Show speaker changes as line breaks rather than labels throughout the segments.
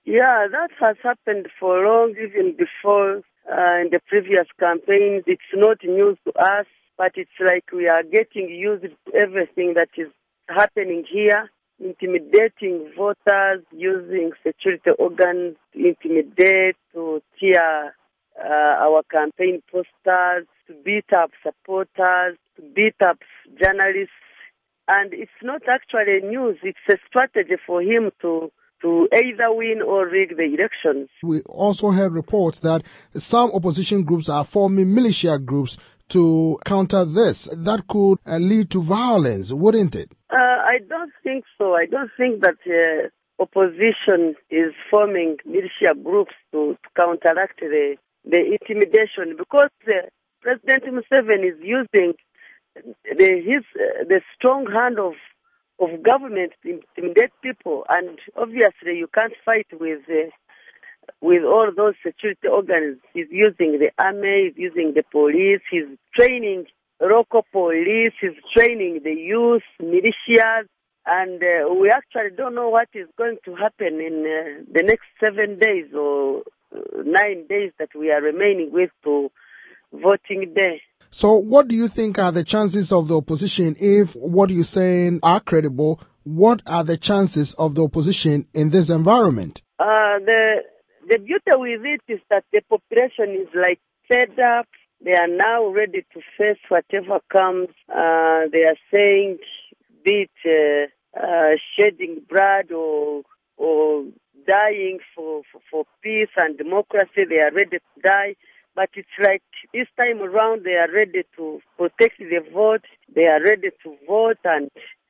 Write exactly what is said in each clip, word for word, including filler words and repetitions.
Yeah, that has happened for long, even before uh, in the previous campaigns. It's not news to us, but it's like we are getting used to everything that is happening here, intimidating voters, using security organs to intimidate, to tear uh, our campaign posters, to beat up supporters, to beat up journalists. And it's not actually news. It's a strategy for him to to either win or rig the elections.
We also heard reports that some opposition groups are forming militia groups to counter this. That could uh, lead to violence, wouldn't it?
Uh, I don't think so. I don't think that uh, opposition is forming militia groups to, to counteract the, the intimidation, because uh, President Museveni is using the, his, uh, the strong hand of of government to intimidate people, and obviously you can't fight with uh, with all those security organs. He's using the army, he's using the police, he's training local police, he's training the youth, militias, and uh, we actually don't know what is going to happen in uh, the next seven days or uh, nine days that we are remaining with to voting day.
So what do you think are the chances of the opposition, if what you're saying are credible? What are the chances of the opposition in this environment?
Uh, the the beauty with it is that the population is like fed up. They are now ready to face whatever comes. Uh, they are saying, be it uh, uh, shedding blood or or dying for, for, for peace and democracy. They are ready to die. But it's like this time around they are ready to protect the vote. They are ready to vote, and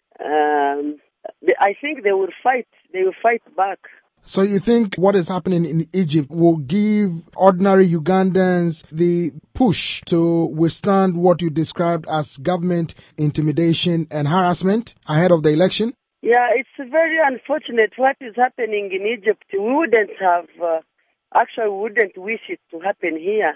um, they, I think they will fight. They will fight back.
So you think what is happening in Egypt will give ordinary Ugandans the push to withstand what you described as government intimidation and harassment ahead of the election?
Yeah, it's very unfortunate what is happening in Egypt. We wouldn't have... Uh, Actually, we wouldn't wish it to happen here,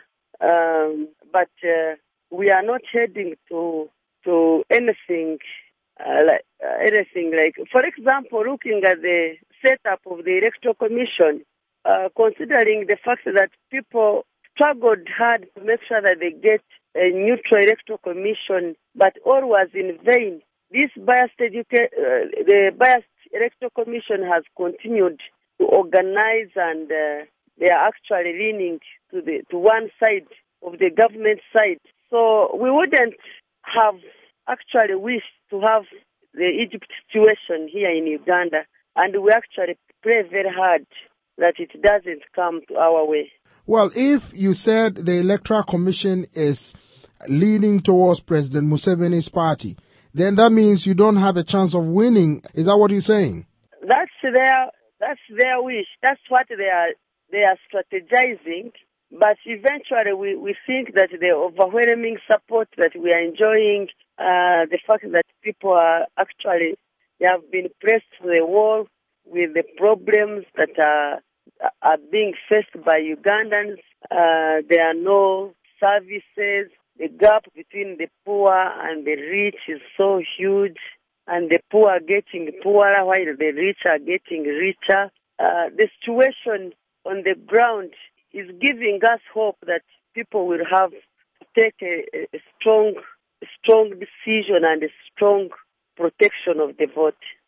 um, but uh, we are not heading to to anything uh, like uh, anything like. For example, looking at the setup of the electoral commission, uh, considering the fact that people struggled hard to make sure that they get a neutral electoral commission, but all was in vain. This biased educa- uh, the biased electoral commission has continued to organize, and uh, they are actually leaning to the to one side of the government side. So we wouldn't have actually wished to have the Egypt situation here in Uganda, and we actually pray very hard that it doesn't come to our way.
Well, if you said the Electoral Commission is leaning towards President Museveni's party, then that means you don't have a chance of winning. Is that what you're saying?
That's their that's their wish. That's what they are they are strategizing. But eventually, we, we think that the overwhelming support that we are enjoying, uh, the fact that people are actually they have been pressed to the wall with the problems that are are being faced by Ugandans. Uh, there are no services. The gap between the poor and the rich is so huge, and the poor are getting poorer while the rich are getting richer. Uh, the situation on the ground is giving us hope that people will have to take a, a strong, strong decision and a strong protection of the vote.